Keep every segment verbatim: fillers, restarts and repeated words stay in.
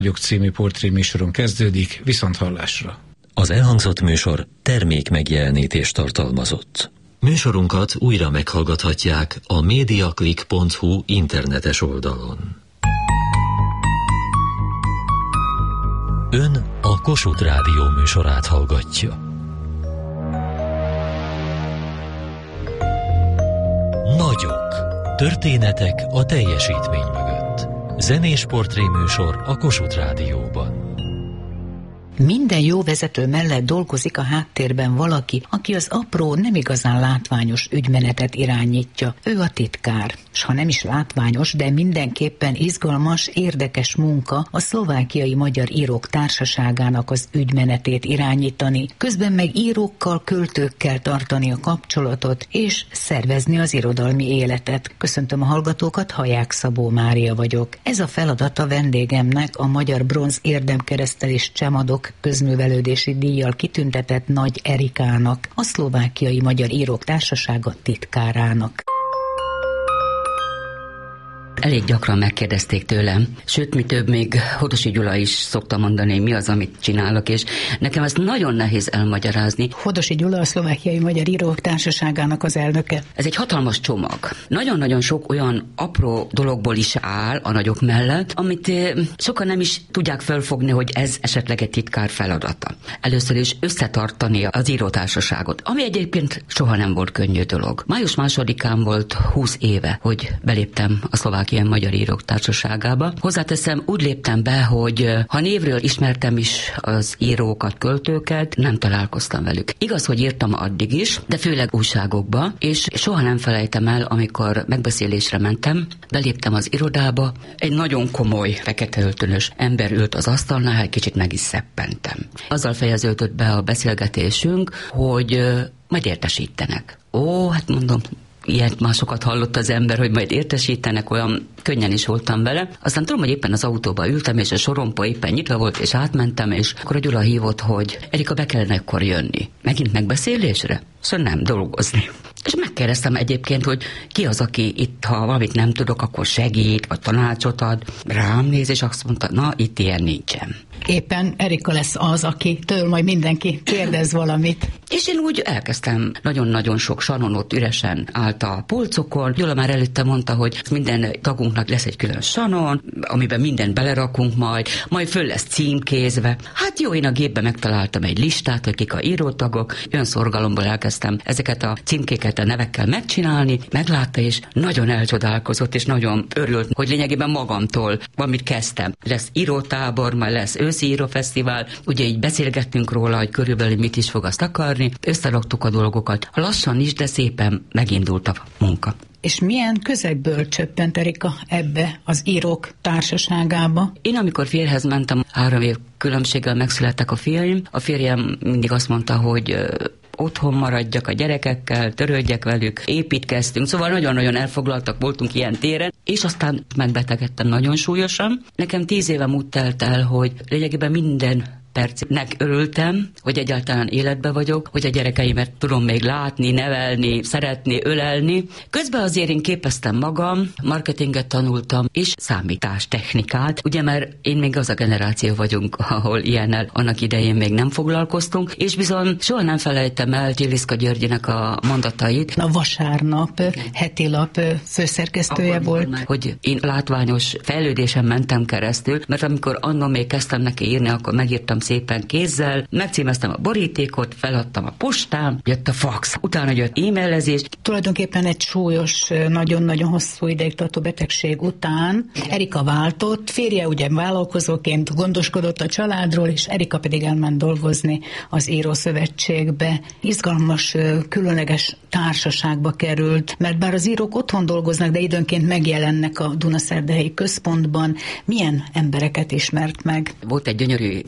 Gyok című portréműsoron kezdődik, viszonthallásra. Az elhangzott műsor termék megjelenítést tartalmazott. Műsorunkat újra meghallgathatják a mediaclick pont hu internetes oldalon. Ön a Kossuth Rádió műsorát hallgatja. Nagyok. Történetek a teljesítmény mögött. Zenés portréműsor a Kossuth Rádióban. Minden jó vezető mellett dolgozik a háttérben valaki, aki az apró, nem igazán látványos ügymenetet irányítja. Ő a titkár. S ha nem is látványos, de mindenképpen izgalmas, érdekes munka a Szlovákiai Magyar Írók Társaságának az ügymenetét irányítani, közben meg írókkal, költőkkel tartani a kapcsolatot, és szervezni az irodalmi életet. Köszöntöm a hallgatókat, Haják Szabó Mária vagyok. Ez a feladata vendégemnek a Magyar Bronz Érdemkereszttel és Csemadok közművelődési díjjal kitüntetett Nagy Erikának, a Szlovákiai Magyar Írók Társasága titkárának. Elég gyakran megkérdezték tőlem, sőt, mi több, még Hodosi Gyula is szokta mondani, mi az, amit csinálok, és nekem ezt nagyon nehéz elmagyarázni. Hodosi Gyula a Szlovákiai Magyar Írók Társaságának az elnöke. Ez egy hatalmas csomag. Nagyon-nagyon sok olyan apró dologból is áll a nagyok mellett, amit sokan nem is tudják felfogni, hogy ez esetleg egy titkár feladata. Először is összetartani az írótársaságot, ami egyébként soha nem volt könnyű dolog. május másodikán volt húsz éve, hogy beléptem a Szlovákiai Magyar Írók Társaságába. Hozzáteszem, úgy léptem be, hogy ha névről ismertem is az írókat, költőket, nem találkoztam velük. Igaz, hogy írtam addig is, de főleg újságokba, és soha nem felejtem el, amikor megbeszélésre mentem, beléptem az irodába, egy nagyon komoly, fekete öltönös ember ült az asztalnál, egy kicsit meg is szeppentem. Azzal fejeződött be a beszélgetésünk, hogy majd értesítenek. Ó, hát mondom, ilyet másokat hallott az ember, hogy majd értesítenek, olyan könnyen is voltam vele. Aztán tudom, hogy éppen az autóba ültem, és a sorompa éppen nyitva volt, és átmentem, és akkor a Gyula hívott, hogy Erika, be kellene ekkor jönni. Megint megbeszélésre? Szóval nem, dolgozni. És megkérdeztem egyébként, hogy ki az, aki itt, ha valamit nem tudok, akkor segít, vagy tanácsot ad. Rám néz, és azt mondta, na, itt ilyen nincsen. Éppen Erika lesz az, aki től majd mindenki kérdez valamit. És én úgy elkezdtem, nagyon-nagyon sok sanon ott üresen állt a polcokon. Gyula már előtte mondta, hogy minden tagunknak lesz egy külön sanon, amiben mindent belerakunk majd, majd föl lesz címkézve. Hát jó, én a gépben megtaláltam egy listát, hogy kik a írótagok, olyan szorgalomból elkezdtem ezeket a címkéket a nevekkel megcsinálni, meglátta, és nagyon elcsodálkozott, és nagyon örült, hogy lényegében magamtól valamit kezdtem. Lesz írótábor, majd lesz őszi írófesztivál, ugye így beszélgettünk róla, hogy körülbelül mit is fog azt akarni, összeraktuk a dolgokat. Lassan is, de szépen megindult a munka. És milyen közegből csöppent Erika ebbe az írók társaságába? Én amikor férjhez mentem, három év különbséggel megszülettek a fiaim. A férjem mindig azt mondta, hogy otthon maradjak a gyerekekkel, törődjek velük, építkeztünk, szóval nagyon-nagyon elfoglaltak voltunk ilyen téren, és aztán megbetegedtem nagyon súlyosan. Nekem tíz évem úgy telt el, hogy lényegében minden percnek örültem, hogy egyáltalán életbe vagyok, hogy a gyerekeimet tudom még látni, nevelni, szeretni, ölelni. Közben azért én képeztem magam, marketinget tanultam, és számítástechnikát, ugye mert én még az a generáció vagyunk, ahol ilyennel annak idején még nem foglalkoztunk, és bizony soha nem felejtem el Gyiliszka Györgyinek a mondatait. A Vasárnap heti lap főszerkesztője akkor volt. Meg, hogy én látványos fejlődésen mentem keresztül, mert amikor anno még kezdtem neki írni, akkor megírtam szépen kézzel, megcímeztem a borítékot, feladtam a postán, jött a fax, utána jött e-mailezés. Tulajdonképpen egy súlyos, nagyon-nagyon hosszú ideig tartó betegség után Erika váltott, férje ugye vállalkozóként gondoskodott a családról, és Erika pedig elment dolgozni az Írószövetségbe. Izgalmas, különleges társaságba került, mert bár az írók otthon dolgoznak, de időnként megjelennek a Dunaszerdahelyi Központban. Milyen embereket ismert meg? Volt egy gyönyörű irodánk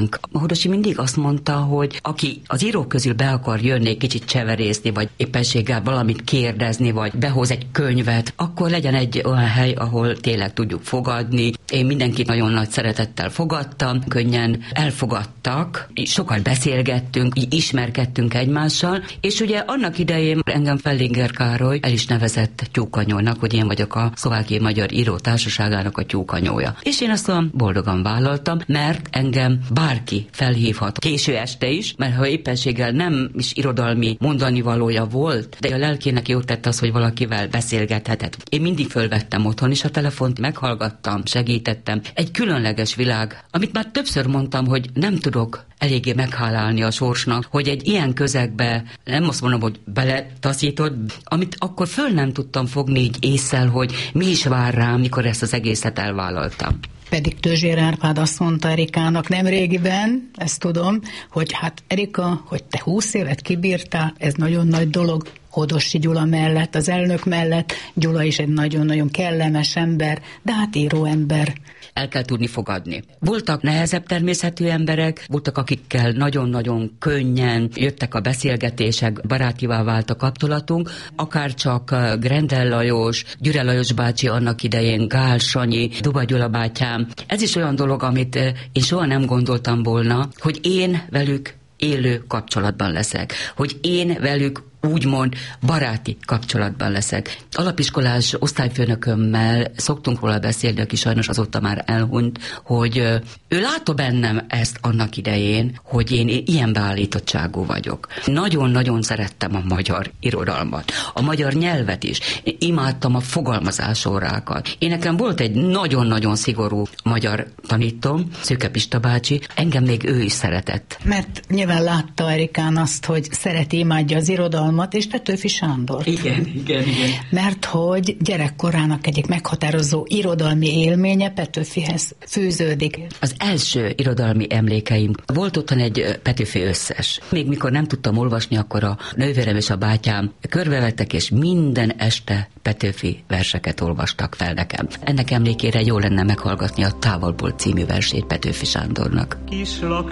Erikánk. Hodosi mindig azt mondta, hogy aki az írók közül be akar jönni, kicsit cseverészni, vagy éppenséggel valamit kérdezni, vagy behoz egy könyvet, akkor legyen egy olyan hely, ahol tényleg tudjuk fogadni. Én mindenkit nagyon nagy szeretettel fogadtam, könnyen elfogadtak, sokat beszélgettünk, így ismerkedtünk egymással, és ugye annak idején engem Fellinger Károly el is nevezett tyúkanyónak, hogy én vagyok a Szlovákiai Magyar Író Társaságának a tyúkanyója. És én azt boldogan vállaltam, mert engem bárki felhívhat késő este is, mert ha éppenséggel nem is irodalmi mondani valója volt, de a lelkének jót tett az, hogy valakivel beszélgethetett. Én mindig fölvettem otthon is a telefont, meghallgattam, segítettem. Egy különleges világ, amit már többször mondtam, hogy nem tudok eléggé meghálálni a sorsnak, hogy egy ilyen közegbe, nem azt mondom, hogy beletaszított, amit akkor föl nem tudtam fogni így ésszel, hogy mi is vár rám, mikor ezt az egészet elvállaltam. Pedig Tőzsér Árpád azt mondta Erikának nem régiben, ezt tudom, hogy hát Erika, hogy te húsz évet kibírtál, ez nagyon nagy dolog. Hodosi Gyula mellett, az elnök mellett, Gyula is egy nagyon-nagyon kellemes ember, de hát író ember. El kell tudni fogadni. Voltak nehezebb természetű emberek, voltak, akikkel nagyon-nagyon könnyen jöttek a beszélgetések, barátivá vált a kapcsolatunk, akár csak Grendel Lajos, Gyüre Lajos bácsi annak idején, Gál Sanyi, Duba Gyula bátyám. Ez is olyan dolog, amit én soha nem gondoltam volna, hogy én velük élő kapcsolatban leszek, hogy én velük úgymond baráti kapcsolatban leszek. Alapiskolás osztályfőnökömmel szoktunk róla beszélni, aki sajnos azóta már elhunyt, hogy ő látta bennem ezt annak idején, hogy én ilyen beállítottságú vagyok. Nagyon-nagyon szerettem a magyar irodalmat, a magyar nyelvet is. Én imádtam a fogalmazásórákat. Én nekem volt egy nagyon-nagyon szigorú magyar tanítóm, Szőke Pista bácsi, engem még ő is szeretett. Mert nyilván látta Erikán azt, hogy szereti, imádja az irodalmat, és Petőfi Sándor. Igen, igen, igen. Mert hogy gyerekkorának egyik meghatározó irodalmi élménye Petőfihez fűződik. Az első irodalmi emlékeim. Volt otthon egy Petőfi összes. Még mikor nem tudtam olvasni, akkor a nővérem és a bátyám körbevettek, és minden este Petőfi verseket olvastak fel nekem. Ennek emlékére jó lenne meghallgatni a Távolból című versét Petőfi Sándornak. Kislak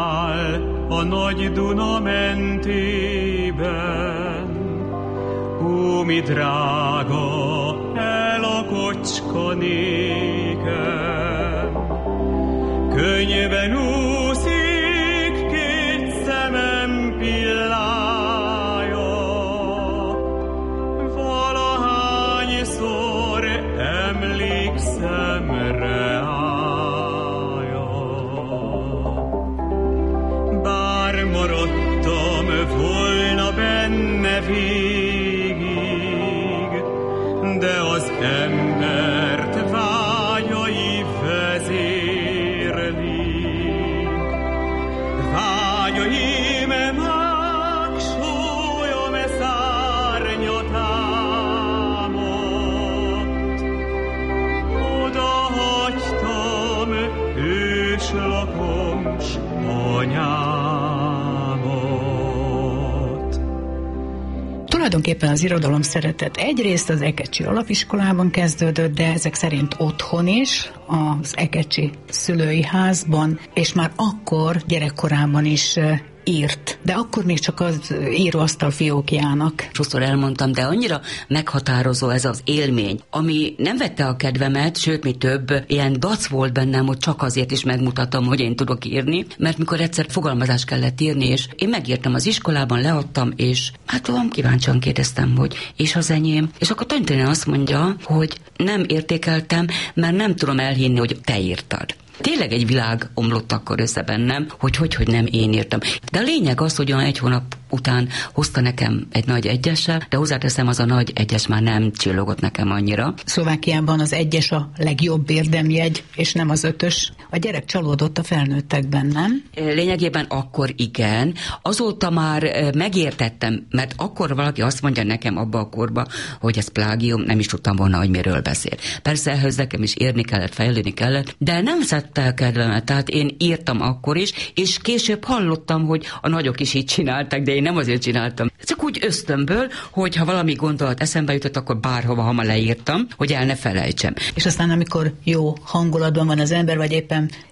áll a nagy Duna mentében, hú, mi drága el a kocska nékem, könnyben úszik két szemem pillája, valahányszor emlékszem reája. Bár maradtam volna benne végig, de az embert vágyai vezérlik. Vágyaim mágsólyom szárnya támadt, oda hagytam őslakom s anyámat. Tulajdonképpen az irodalom szeretet egyrészt az Ekecsi Alapiskolában kezdődött, de ezek szerint otthon is, az Ekecsi szülői házban, és már akkor gyerekkorában is írt, de akkor még csak az íróasztal fiókjának. Sokszor elmondtam, de annyira meghatározó ez az élmény, ami nem vette a kedvemet, sőt, mi több, ilyen dac volt bennem, hogy csak azért is megmutattam, hogy én tudok írni, mert mikor egyszer fogalmazást kellett írni, és én megírtam az iskolában, leadtam, és hát olyan kíváncsian kérdeztem, hogy és az enyém, és akkor tanítani azt mondja, hogy nem értékeltem, mert nem tudom elhinni, hogy te írtad. Tényleg egy világ omlott akkor össze bennem, hogy hogy, hogy nem én írtam. De a lényeg az, hogy olyan egy hónap után hozta nekem egy nagy egyessel, de hozzáteszem, az a nagy egyes már nem csillogott nekem annyira. Szlovákiában az egyes a legjobb érdemjegy, és nem az ötös. A gyerek csalódott a felnőttekben, nem? Lényegében akkor igen. Azóta már megértettem, mert akkor valaki azt mondja nekem abba a korba, hogy ez plágium, nem is tudtam volna, hogy miről beszél. Persze ehhez nekem is érni kellett, fejlődni kellett, de nem szedte el kedvemet. Tehát én írtam akkor is, és később hallottam, hogy a nagyok is így csináltak, de én nem azért csináltam. Csak úgy ösztönből, hogy ha valami gondolat eszembe jutott, akkor bárhova hamar leírtam, hogy el ne felejtsem. És aztán, amikor jó hangulatban van az ember, vagy éppen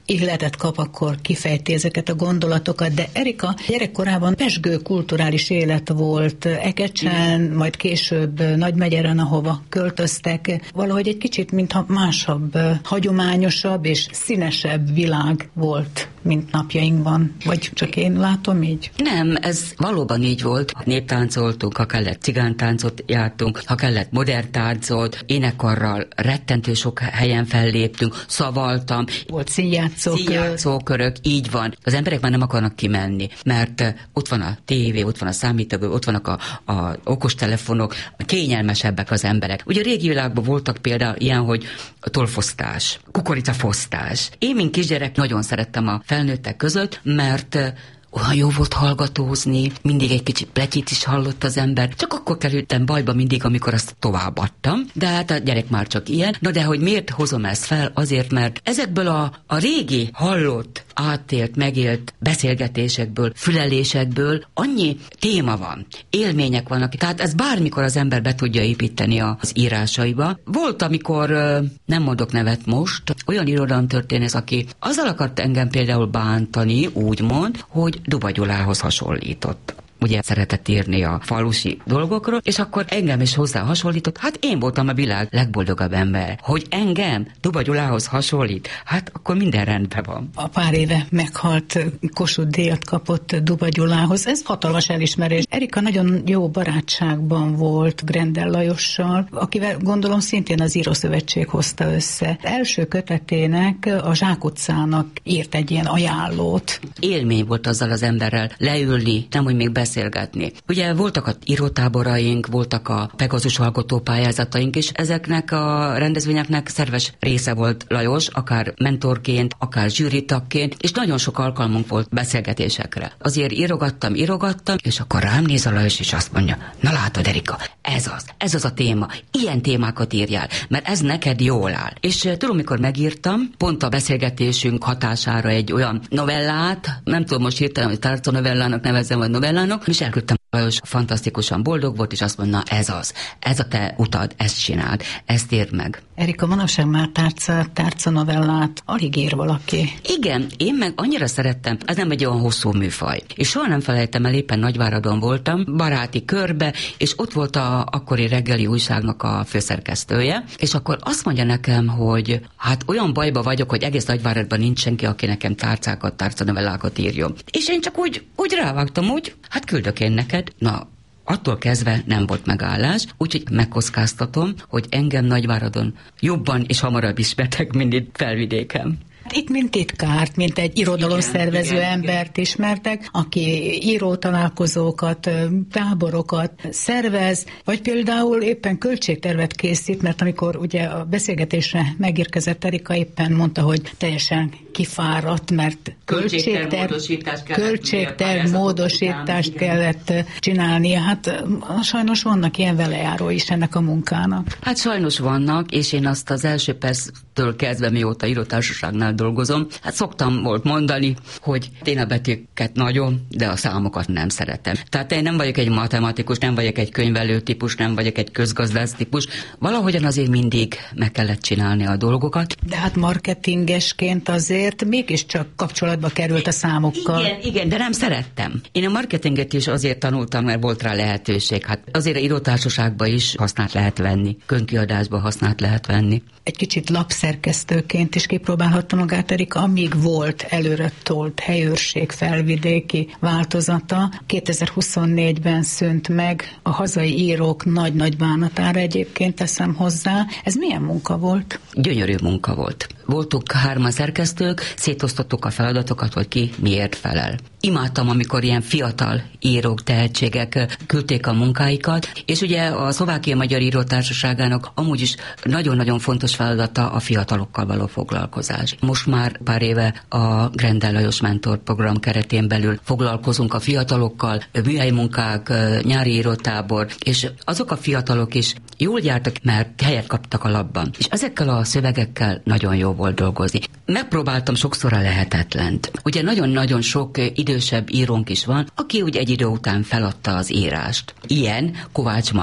ihletet kap, akkor kifejti ezeket a gondolatokat, de Erika gyerekkorában pezsgő kulturális élet volt Ekecsen, majd később Nagymegyeren, ahova költöztek. Valahogy egy kicsit, mintha másabb, hagyományosabb és színesebb világ volt, mint napjainkban. Vagy csak én látom így? Nem, ez valóban így volt. Néptáncoltunk, ha kellett cigántáncot jártunk, ha kellett modern táncot, énekarral rettentő sok helyen felléptünk, szavaltam. Volt színjátszókör. Színjátszókörök, így van. Az emberek már nem akarnak kimenni, mert ott van a tévé, ott van a számítógép, ott vannak a, a okostelefonok, kényelmesebbek az emberek. Ugye a régi világban voltak például ilyen, hogy tolfosztás, kukoricafosztás. Én, mint kisgyerek, nagyon szerettem a felnőttek között, mert olyan jó volt hallgatózni, mindig egy kicsit pletyit is hallott az ember. Csak akkor kerültem bajba mindig, amikor azt továbbadtam. De hát a gyerek már csak ilyen. Na de hogy miért hozom ezt fel? Azért, mert ezekből a, a régi hallott, átélt, megélt beszélgetésekből, fülelésekből annyi téma van, élmények vannak. Tehát ez bármikor az ember be tudja építeni az írásaiba. Volt, amikor, nem mondok nevet most, olyan irodalomtörténész, aki azzal akart engem például bántani, úgymond, hogy Duba Gyulához hasonlított. Ugye szeretett írni a falusi dolgokról, és akkor engem is hozzá hasonlított. Hát én voltam a világ legboldogabb ember. Hogy engem Duba Gyulához hasonlít, hát akkor minden rendben van. A pár éve meghalt Kossuth díjat kapott Duba Gyulához. Ez hatalmas elismerés. Erika nagyon jó barátságban volt Grendel Lajossal, akivel gondolom szintén az Írószövetség hozta össze. Első kötetének, a Zsák utcának írt egy ilyen ajánlót. Élmény volt azzal az emberrel leülni, nem hogy még beszélgetni. Ugye voltak a írótáboraink, voltak a Pegazus alkotópályázataink, és ezeknek a rendezvényeknek szerves része volt Lajos, akár mentorként, akár zsűritagként, és nagyon sok alkalmunk volt beszélgetésekre. Azért írogattam, írogattam, és akkor rám néz a Lajos, és azt mondja, na látod, Erika, ez az, ez az a téma, ilyen témákat írjál, mert ez neked jól áll. És tudom, mikor megírtam, pont a beszélgetésünk hatására egy olyan novellát, nem tudom most hirtelen, hogy tárca novellának nevezzem, vagy novellának, és elküldtem, Lajos fantasztikusan boldog volt, és azt mondta, ez az, ez a te utad, ezt csináld, ezt írd meg. Erika, manapság már tárca, tárca novellát alig ír valaki. Igen, én meg annyira szerettem, ez nem egy olyan hosszú műfaj. És soha nem felejtem el, éppen Nagyváradon voltam, baráti körbe, és ott volt a akkori reggeli újságnak a főszerkesztője, és akkor azt mondja nekem, hogy hát olyan bajba vagyok, hogy egész Nagyváradban nincs senki, aki nekem tárcákat, tárcanovellákat írjon. És én csak úgy, úgy rávágtam, úgy, hát küldök én neked. Na, attól kezdve nem volt megállás, úgyhogy megkockáztatom, hogy engem Nagyváradon jobban és hamarabb ismertek, mint itt Felvidéken. Itt mint titkárt, mint egy irodalomszervező igen, embert igen. ismertek, aki írótalálkozókat, táborokat szervez, vagy például éppen költségtervet készít, mert amikor ugye a beszélgetésre megérkezett Erika, éppen mondta, hogy teljesen kifáradt, mert költségterv, költségterv módosítást kellett csinálni. Hát sajnos vannak ilyen velejárói is ennek a munkának. Hát sajnos vannak, és én azt az első perctől kezdve, mióta írótársaságnál dolgozom, hát szoktam volt mondani, hogy én a betűket nagyon, de a számokat nem szeretem. Tehát én nem vagyok egy matematikus, nem vagyok egy könyvelő típus, nem vagyok egy közgazdász típus. Valahogyan azért mindig meg kellett csinálni a dolgokat. De hát marketingesként azért mégiscsak kapcsolatba került a számokkal. Igen, igen, de nem szerettem. Én a marketinget is azért tanultam, mert volt rá lehetőség. Hát azért a írótársaságban is hasznát lehet venni, könyvkiadásban hasznát lehet venni. Egy kicsit lapszerkesztőként is kipróbálhatta magát Erika, amíg volt előre tolt helyőrség felvidéki változata. kétezer-huszonnégyben szűnt meg, a hazai írók nagy-nagy bánatára egyébként teszem hozzá. Ez milyen munka volt? Gyönyörű munka volt. Voltunk hárman szerkesztők, szétosztottuk a feladatokat, hogy ki miért felel. Imádtam, amikor ilyen fiatal írók, tehetségek küldték a munkáikat, és ugye a Szlovákia Magyar Írótársaságának amúgy is nagyon-nagyon fontos feladata a fiatalokkal való foglalkozás. Most már pár éve a Grendel Lajos Mentor program keretén belül foglalkozunk a fiatalokkal, műhelymunkák, nyári írótábor, és azok a fiatalok is jól jártak, mert helyet kaptak a labban. És ezekkel a szövegekkel nagyon jó volt dolgozni. Megpróbáltam sokszor a lehetetlent. Ugye nagyon-nagyon sok idősebb írónk is van, aki úgy egy idő után feladta az írást. Ilyen Kovács Magda.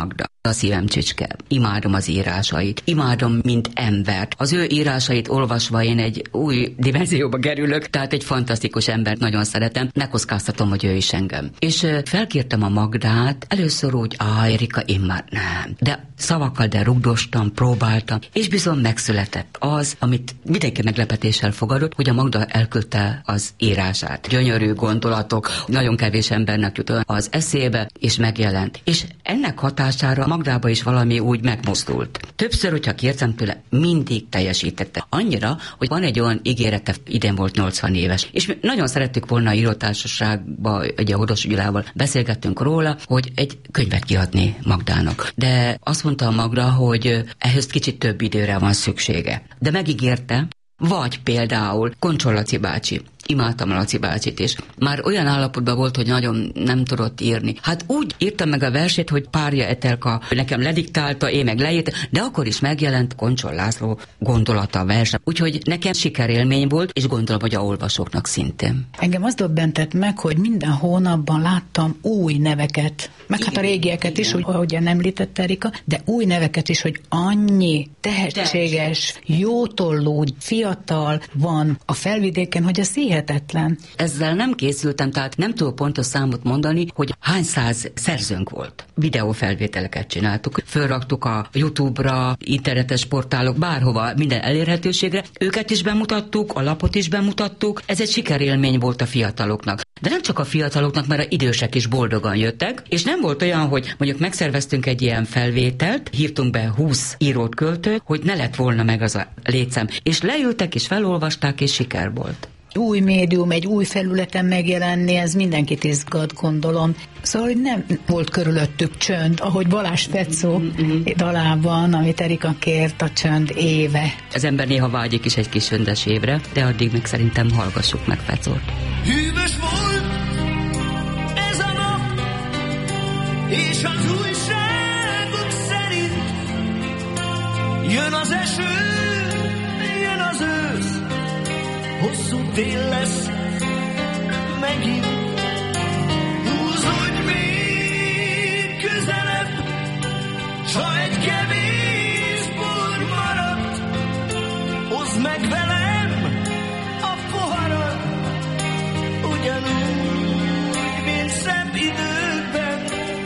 A szívem csücske. Imádom az írásait. Imádom, mint embert. Az ő írásait olvasva én egy új dimenzióba kerülök, tehát egy fantasztikus embert nagyon szeretem. Megkockáztatom, hogy ő is engem. És felkértem a Magdát, először úgy, á, Erika, én már nem. De szavakkal, de rugdostam, próbáltam, és bizony megszületett az, amit mindenki meglepetéssel fogadott, hogy a Magda elküldte az írását. Gyönyörű gondolatok, nagyon kevés embernek jut az eszébe, és megjelent. És ennek hatására Magdába is valami úgy megmozdult. Többször, hogyha kértem tőle, mindig teljesítette. Annyira, hogy van egy olyan ígérete, idén volt nyolcvan éves. És mi nagyon szerettük volna a írótársaságba, ugye a Hodos Gyulával beszélgettünk róla, hogy egy könyvet kiadni Magdának. De azt mondta a Magda, hogy ehhez kicsit több időre van szüksége. De megígérte, vagy például Koncsol Laci bácsi. Imádtam a Laci bácsit, és már olyan állapotban volt, hogy nagyon nem tudott írni. Hát úgy írtam meg a versét, hogy Párja Etelka nekem lediktálta, én meg leírtam, de akkor is megjelent Koncsol László gondolata a verse. Úgyhogy nekem sikerélmény volt, és gondolom, hogy a olvasóknak szintén. Engem az döbbentett meg, hogy minden hónapban láttam új neveket, meg igen, hát a régieket igen. is, ahogy említett Erika, de új neveket is, hogy annyi tehetséges, jótollú, fiatal van a Felvidéken, hogy ez hihetetlen. Ezzel nem készültem, tehát nem tudok pontos számot mondani, hogy hány száz szerzőnk volt. Videófelvételeket csináltuk, fölraktuk a YouTube-ra, internetes portálok, bárhova, minden elérhetőségre. Őket is bemutattuk, a lapot is bemutattuk. Ez egy sikerélmény volt a fiataloknak. De nem csak a fiataloknak, mert a idősek is boldogan jöttek, és nem volt olyan, hogy mondjuk megszerveztünk egy ilyen felvételt, hívtunk be húsz írót, költőt, hogy ne lett volna meg az a létszám. És leültek, és felolvasták, és siker volt. Új médium, egy új felületen megjelenni, ez mindenkit izgat, gondolom. Szóval, hogy nem volt körülöttük csönd, ahogy Balázs Fecó mm-hmm. dalában, amit Erika kért, a csönd éve. Az ember néha vágyik is egy kis csöndes évre, de addig meg szerintem hallgassuk meg Fecót. Hűvös volt ez a nap, és az újságok szerint jön az eső, jön az ősz, hosszú tél lesz megint. Húzódj még közelebb, s ha egy kevés bor maradt, hozd meg velem a poharat, ugyanúgy, mint szebb időkben.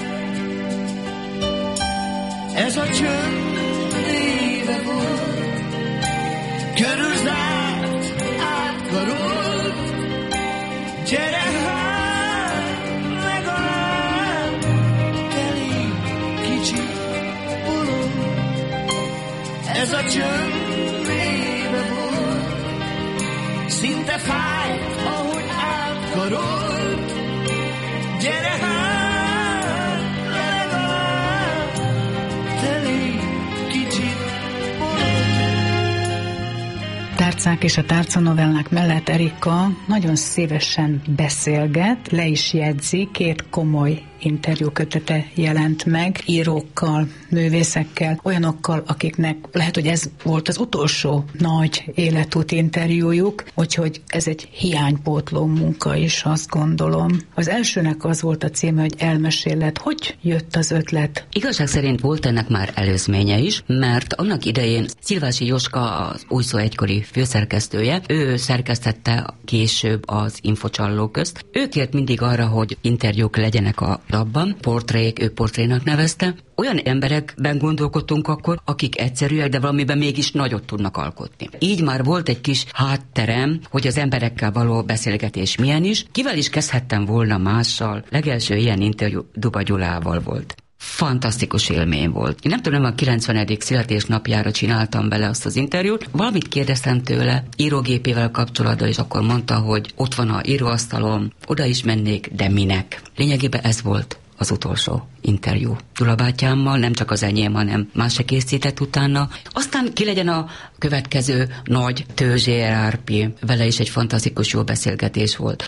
Ez a csönd éve volt, körülzárt, átkarolt, gyere hát, legalább teli kicsi bolond. Ez a csönd éve volt, szinte fájt, ahogy átkarolt, gyere hát, legalább teli kicsi bolond. Tárcák és a tárcanovellák mellett Erika nagyon szívesen beszélget, le is jegyzi, két komoly interjúkötete jelent meg írókkal, művészekkel, olyanokkal, akiknek lehet, hogy ez volt az utolsó nagy életút interjújuk, úgyhogy ez egy hiánypótló munka is, azt gondolom. Az elsőnek az volt a címe, hogy Elmesélet. Hogy jött az ötlet? Igazság szerint volt ennek már előzménye is, mert annak idején Szilvási Jóska, az Új Szó egykori főszerkesztője, ő szerkesztette később az Infocsalló közt. Ő kért mindig arra, hogy interjúk legyenek a labban, portrék, ő portrénak nevezte. Olyan emberekben gondolkodtunk akkor, akik egyszerűek, de valamiben mégis nagyot tudnak alkotni. Így már volt egy kis hátterem, hogy az emberekkel való beszélgetés milyen is. Kivel is kezdhettem volna mással? Legelső ilyen interjú Duba Gyulával volt. Fantasztikus élmény volt. Én nem tudom, a kilencvenedik születésnapjára csináltam bele azt az interjút. Valamit kérdeztem tőle írógépével kapcsolatban, és akkor mondta, hogy ott van a íróasztalom, oda is mennék, de minek? Lényegében ez volt az utolsó interjú Gyula bátyámmal, nem csak az enyém, hanem más se készített utána. Aztán ki legyen a következő nagy Tőzsér Árpi, vele is egy fantasztikus jó beszélgetés volt.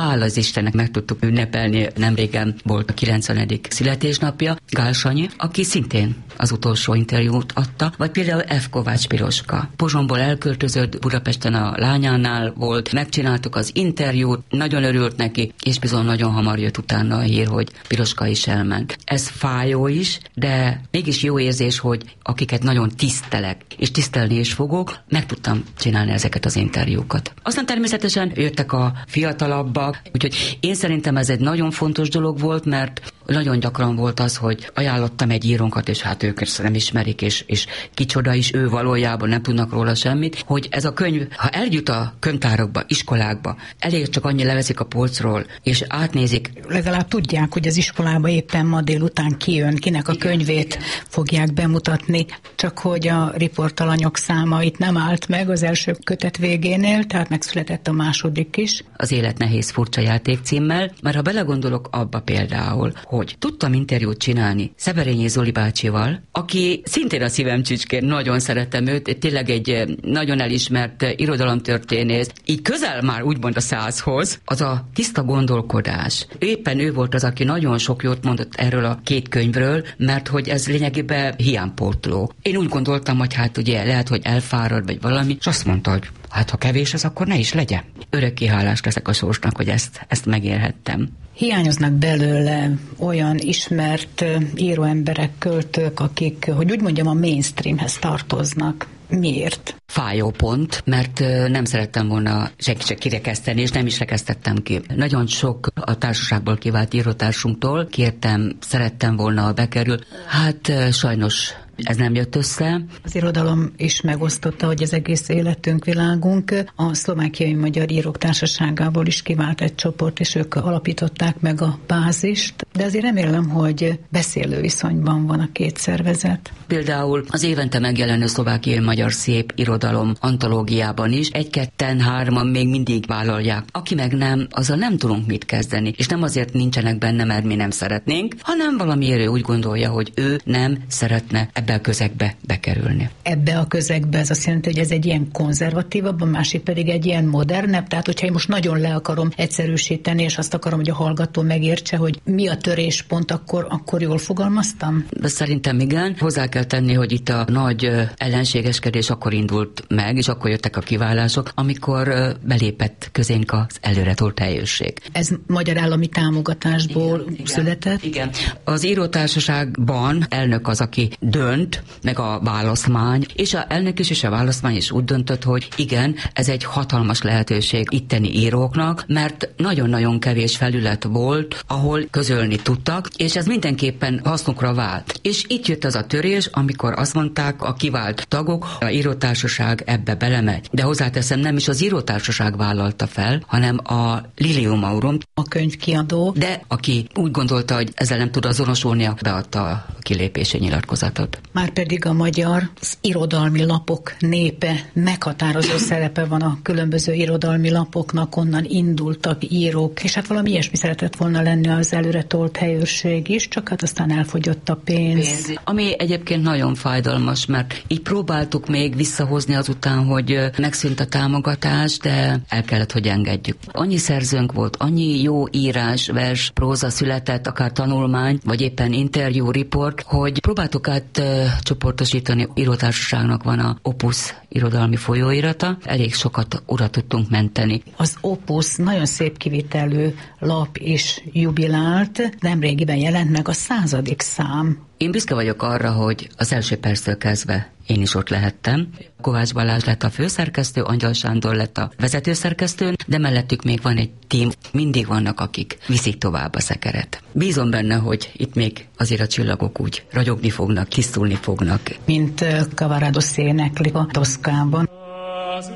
hála az Istennek meg tudtuk ünnepelni, nemrégen volt a kilencvenedik születésnapja, Gál Sanyi, aki szintén az utolsó interjút adta, vagy például F. Kovács Piroska. Pozsonyból elköltözött, Budapesten a lányánál volt, megcsináltuk az interjút, nagyon örült neki, és bizony nagyon hamar jött utána a hír, hogy Piroska is elment. Ez fájó is, de mégis jó érzés, hogy akiket nagyon tisztelek, és tisztelni is fogok, meg tudtam csinálni ezeket az interjúkat. Aztán természetesen jöttek a fiatalabbak, úgyhogy én szerintem ez egy nagyon fontos dolog volt, mert nagyon gyakran volt az, hogy ajánlottam egy írónkat, és hát ők ezt nem ismerik, és, és kicsoda is ő valójában, nem tudnak róla semmit, hogy ez a könyv, ha eljut a könyvtárakba, iskolákba, elég csak annyi leveszik a polcról, és átnézik. Legalább tudják, hogy az iskolába éppen ma délután kijön, kinek a könyvét fogják bemutatni, csak hogy a riportalanyok száma itt nem állt meg az első kötet végénél, tehát megszületett a második is. Az Élet nehéz furcsa játék címmel, mert ha belegondolok abba például, hogy tudtam interjút csinálni Szeberényi Zoli bácsival, aki szintén a szívem csücskén, nagyon szeretem őt, tényleg egy nagyon elismert irodalomtörténész, így közel már úgymond a százhoz, az a tiszta gondolkodás. Éppen ő volt az, aki nagyon sok jót mondott erről a két könyvről, mert hogy ez lényegében hiánypótló. Én úgy gondoltam, hogy hát ugye lehet, hogy elfárad, vagy valami, és azt mondta, hogy hát ha kevés ez, akkor ne is legyen. Örökké hálás leszek a sorsnak, hogy ezt, ezt megélhettem. Hiányoznak belőle olyan ismert íróemberek, költők, akik, hogy úgy mondjam, a mainstreamhez tartoznak. Miért? Fájó pont, mert nem szerettem volna senki se kirekeszteni, és nem is rekesztettem ki. Nagyon sok a társaságból kivált írótársunktól kértem, szerettem volna, ha bekerül. Hát sajnos ez nem jött össze. Az irodalom is megosztotta, hogy az egész életünk, világunk. A Szlovákiai Magyar Írók Társaságából is kivált egy csoport, és ők alapították meg a bázist. De azért remélem, hogy beszélő viszonyban van a két szervezet. Például az évente megjelenő Szlovákiai Magyar Szép Irodalom antológiában is egy-ketten, hárman még mindig vállalják. Aki meg nem, azzal nem tudunk mit kezdeni. És nem azért nincsenek benne, mert mi nem szeretnénk, hanem valamiért ő úgy gondolja, hogy ő nem szeretne ebbe a közegbe bekerülni. Ebbe a közegbe ez azt jelenti, hogy ez egy ilyen konzervatívabb, a másik pedig egy ilyen modernebb. Tehát, hogyha én most nagyon le akarom egyszerűsíteni, és azt akarom, hogy a hallgató megértse, hogy mi a töréspont, akkor, akkor jól fogalmaztam? De szerintem igen. Hozzá kell tenni, hogy itt a nagy ellenségeskedés akkor indult meg, és akkor jöttek a kiválások, amikor belépett közénk az előretolt helyőrség. Ez magyar állami támogatásból igen, született? Igen. Az írótársaságban elnök az, aki dönt, meg a választmány, és a elnök is és a választmány is úgy döntött, hogy igen, ez egy hatalmas lehetőség itteni íróknak, mert nagyon-nagyon kevés felület volt, ahol közölni tudtak, és ez mindenképpen hasznukra vált. És itt jött az a törés, amikor azt mondták a kivált tagok, a írótársaság ebbe belemegy. De hozzáteszem, nem is az írótársaság vállalta fel, hanem a Lilium Aurum, a könyvkiadó, de aki úgy gondolta, hogy ezzel nem tud azonosulni, beadta a kilépési nyilatkozatot. Márpedig a magyar az irodalmi lapok népe, meghatározó szerepe van a különböző irodalmi lapoknak, onnan indultak írók, és hát valami ilyesmi szeretett volna lenni az előretolt helyőrség is, csak hát aztán elfogyott a pénz. pénz. Ami egyébként nagyon fájdalmas, mert így próbáltuk még visszahozni azután, hogy megszűnt a támogatás, de el kellett, hogy engedjük. Annyi szerzőnk volt, annyi jó írás, vers, próza született, akár tanulmány, vagy éppen interjú, riport, hogy próbáltuk át uh, csoportosítani. Írótársaságnak van a Opus irodalmi folyóirata, elég sokat ura tudtunk menteni. Az Opus nagyon szép kivitelű lap is jubilált, nemrégiben jelent meg a századik szám. Én büszke vagyok arra, hogy az első perctől kezdve én is ott lehettem. Kovács Balázs lett a főszerkesztő, Angyal Sándor lett a vezetőszerkesztő, de mellettük még van egy tím, mindig vannak, akik viszik tovább a szekeret. Bízom benne, hogy itt még azért a csillagok úgy ragyogni fognak, tisztulni fognak. Mint Cavaradossi éneklik a Toszkában. Az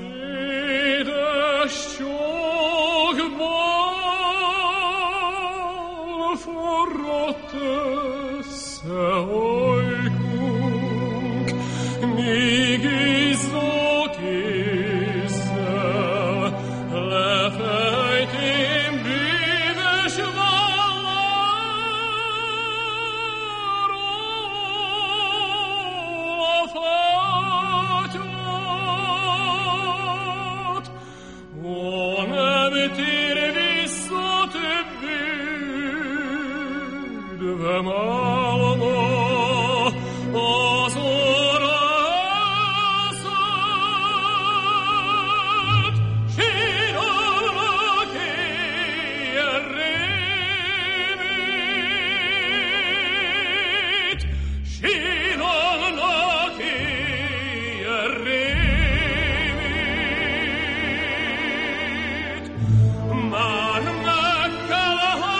édes csókban forrott össze ajkunk, míg izzó kézzel lefejtém bűnös vállamról a fátyot. Ó, nem tér vissza védvem álma az orrázat, sírolnak éjjel rémét, sírolnak éjjel rémét. Már meg kell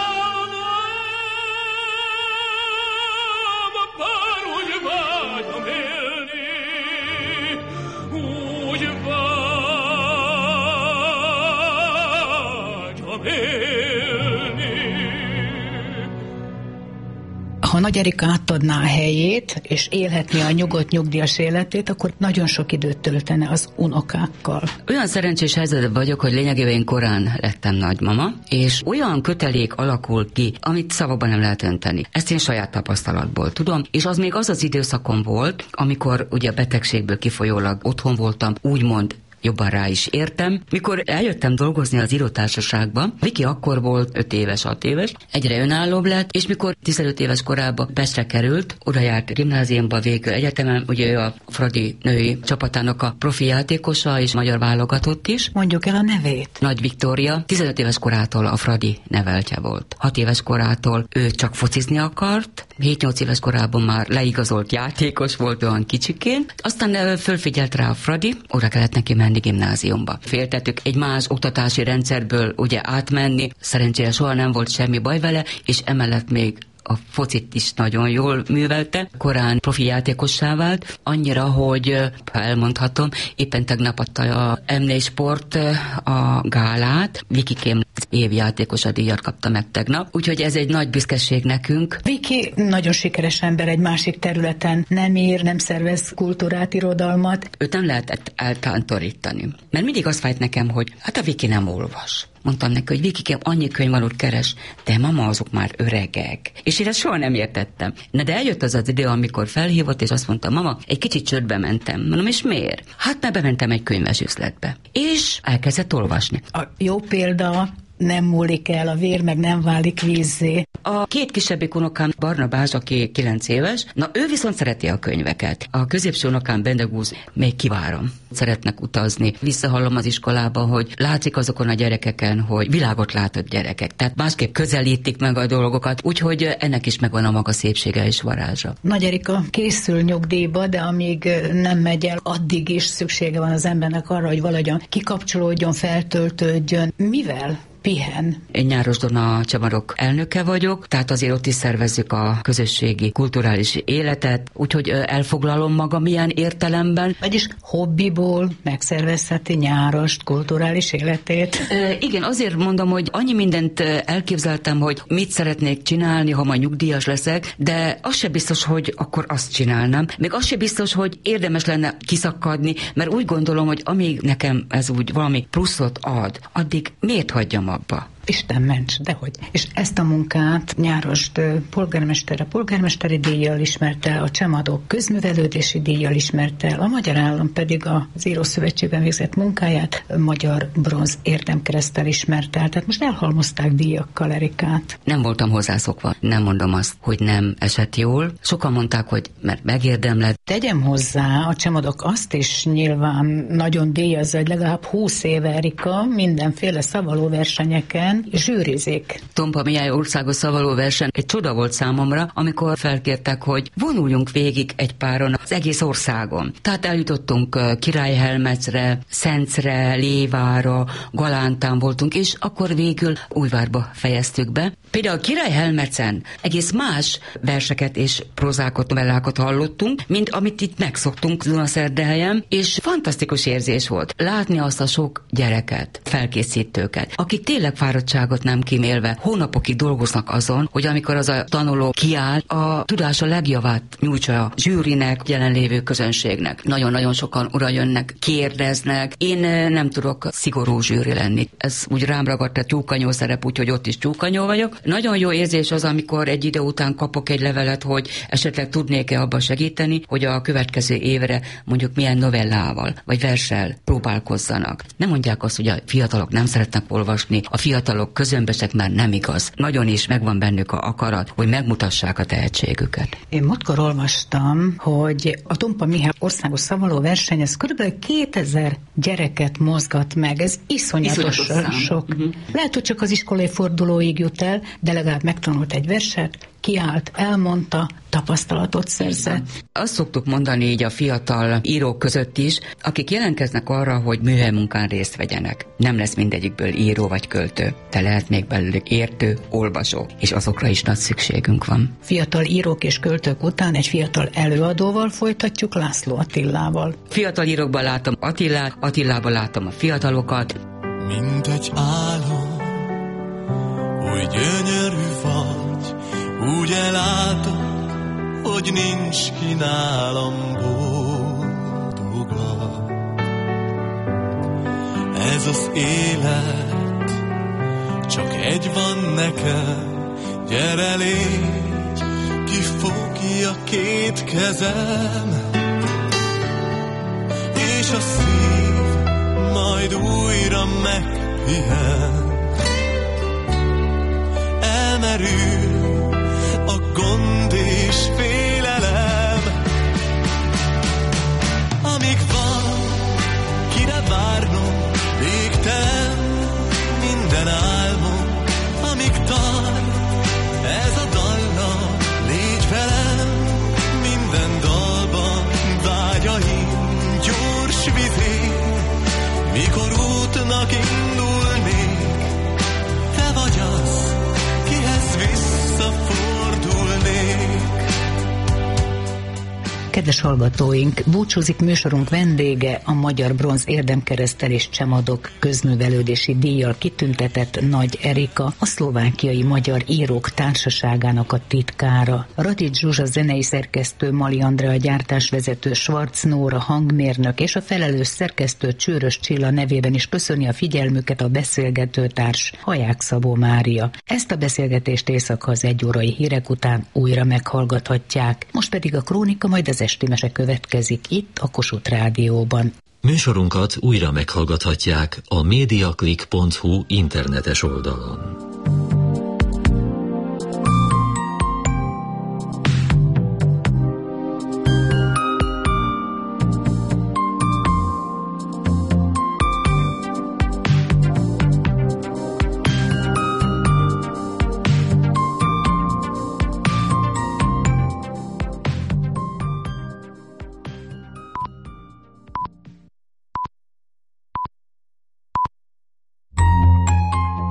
halnom, bár úgy vágyom élni, úgy vágyom élni. Ha Nagy Erika átadná a helyét, és élhetné a nyugodt nyugdíjas életét, akkor nagyon sok időt töltene az unokákkal. Olyan szerencsés helyzetben vagyok, hogy lényegében én korán lettem nagymama, és olyan kötelék alakul ki, amit szavakban nem lehet önteni. Ezt én saját tapasztalatból tudom, és az még az az időszakom volt, amikor ugye a betegségből kifolyólag otthon voltam, úgymond jobban rá is értem. Mikor eljöttem dolgozni az írótársaságba, Viki akkor volt öt éves, hat éves, egyre önállóbb lett, és mikor tizenöt éves korában Pestre került, oda járt gimnáziumba, végül egyetemen, ugye ő a Fradi női csapatának a profi játékosa, és magyar válogatott is. Mondjuk el a nevét. Nagy Viktória, tizenöt éves korától a Fradi neveltje volt. hat éves korától ő csak focizni akart, hét-nyolc éves korában már leigazolt játékos volt olyan kicsiként, aztán fölfigyelt rá a Fradi, oda kellett neki menni gimnáziumba. Féltettük egy más oktatási rendszerből ugye átmenni, szerencsére soha nem volt semmi baj vele, és emellett még a focit is nagyon jól művelte, korán profi játékossá vált, annyira, hogy, ha elmondhatom, éppen tegnap adta a em négy Sport a gálát, Vikikém évjátékos a díjat kapta meg tegnap, úgyhogy ez egy nagy büszkeség nekünk. Viki nagyon sikeres ember egy másik területen, nem ír, nem szervez kultúrát, irodalmat. Őt nem lehetett eltántorítani, mert mindig az fájt nekem, hogy hát a Viki nem olvas. Mondtam neki, hogy Vikikém, annyi könyvvalót keres, de mama, azok már öregek. És én ezt soha nem értettem. Na de eljött az az idő, amikor felhívott, és azt mondta, mama, egy kicsit csődbe mentem. Mondom, és miért? Hát mert bementem egy könyves üzletbe. És elkezdett olvasni. A jó példa, nem múlik el a vér, meg nem válik vízzé. A két kisebbik unokám, Barnabás, aki kilenc éves, na ő viszont szereti a könyveket. A középső unokám, Bendegúz, még kivárom. Szeretnek utazni. Visszahallom az iskolába, hogy látszik azokon a gyerekeken, hogy világot látott gyerekek. Tehát másképp közelítik meg a dolgokat, úgyhogy ennek is megvan a maga szépsége és varázsa. Nagy Erika készül nyugdíjba, de amíg nem megy el, addig is szüksége van az embernek arra, hogy valahogyan kikapcsolódjon, feltöltődjön. Mivel pihen? Én Nyáros Dona Csamarok elnöke vagyok, tehát azért ott is szervezzük a közösségi, kulturális életet, úgyhogy elfoglalom magam ilyen értelemben. Vagyis hobbiból megszervezheti Nyárost kulturális életét? E, igen, azért mondom, hogy annyi mindent elképzeltem, hogy mit szeretnék csinálni, ha majd nyugdíjas leszek, de az se biztos, hogy akkor azt csinálnám. Még az se biztos, hogy érdemes lenne kiszakadni, mert úgy gondolom, hogy amíg nekem ez úgy valami pluszot ad, addig miért hagyjam abba? Isten ments, dehogy. És ezt a munkát Nyárost polgármestere polgármesteri díjjal ismert el, a Csemadok közművelődési díjjal ismert el, a Magyar Állam pedig az Írószövetségben végzett munkáját Magyar Bronz Érdemkereszttel ismert el. Tehát most elhalmozták díjakkal Erikát. Nem voltam hozzászokva, nem mondom azt, hogy nem esett jól. Sokan mondták, hogy mert megérdemled. Tegyem hozzá, a Csemadok azt is nyilván nagyon díjazza, hogy legalább húsz éve Erika mindenféle szavalóversenyeken zsűrizik. Tompa Mihály országos szavalóverseny egy csoda volt számomra, amikor felkértek, hogy vonuljunk végig egy páron az egész országon. Tehát eljutottunk Királyhelmecre, Szencre, Lévára, Galántán voltunk, és akkor végül Újvárba fejeztük be. Például Királyhelmecen egész más verseket és prozákot, novellákat hallottunk, mint amit itt megszoktunk Dunaszerdahelyen, és fantasztikus érzés volt látni azt a sok gyereket, felkészítőket, akik tényleg fáradtságot nem kímélve hónapokig dolgoznak azon, hogy amikor az a tanuló kiáll, a tudása legjavát nyújtsa a zsűrinek, jelenlévő közönségnek. Nagyon-nagyon sokan oda jönnek, kérdeznek. Én nem tudok szigorú zsűri lenni. Ez úgy rám ragadt a tyúkanyó szerep, úgyhogy ott is tyúkanyó vagyok. Nagyon jó érzés az, amikor egy idő után kapok egy levelet, hogy esetleg tudnék-e abban segíteni, hogy a következő évre mondjuk milyen novellával vagy verssel próbálkozzanak. Nem mondják azt, hogy a fiatalok nem szeretnek olvasni, a fiatal fiatalok, közömbösek már nem igaz. Nagyon is megvan bennük a akarat, hogy megmutassák a tehetségüket. Én múltkor olvastam, hogy a Tompa Mihály országos szavaló verseny, ez körülbelül kétezer gyereket mozgat meg. Ez iszonyatos sok. Uh-huh. Lehet, hogy csak az iskolai fordulóig jut el, de legalább megtanult egy verset, kiállt, elmondta, tapasztalatot szerzett. Azt szoktuk mondani így a fiatal írók között is, akik jelentkeznek arra, hogy műhelymunkán részt vegyenek. Nem lesz mindegyikből író vagy költő, de lehet még belőlük értő, olvasó, és azokra is nagy szükségünk van. Fiatal írók és költők után egy fiatal előadóval folytatjuk, László Attilával. Fiatal írókban látom Attilát, Attilában látom a fiatalokat. Mint egy álom, oly gyönyörű vagy, úgy ellátom, hogy nincs ki nálam boldoglag. Ez az élet, csak egy van nekem, gyere légy, kifogja két kezem, és a szív majd újra megpihen. Elmerül a gond és félelem, amíg van, kire várnom, végtelen minden álmom, amíg tart ez a dallam, légy velem, minden dalban vágyaim gyors vizén, mikor útnak indulnék, te vagy az, kihez visszafordulnék. Kedves hallgatóink, búcsúzik műsorunk vendége, a Magyar Bronz Érdemkereszttel és Csemadok közművelődési díjjal kitüntetett Nagy Erika, a Szlovákiai Magyar Írók Társaságának a titkára. Radics Zsuzsa zenei szerkesztő, Mali Andrea gyártásvezető, Schwarz Nóra hangmérnök és a felelős szerkesztő Csőrös Csilla nevében is köszöni a figyelmüket a beszélgetőtárs, Haják Szabó Mária. Ezt a beszélgetést éjszaka az egy órai hírek után újra meghallgathatják. Most pedig a krónika, majd az esti mese következik itt a Kossuth Rádióban. Műsorunkat újra meghallgathatják a mediaclick pont hu internetes oldalon.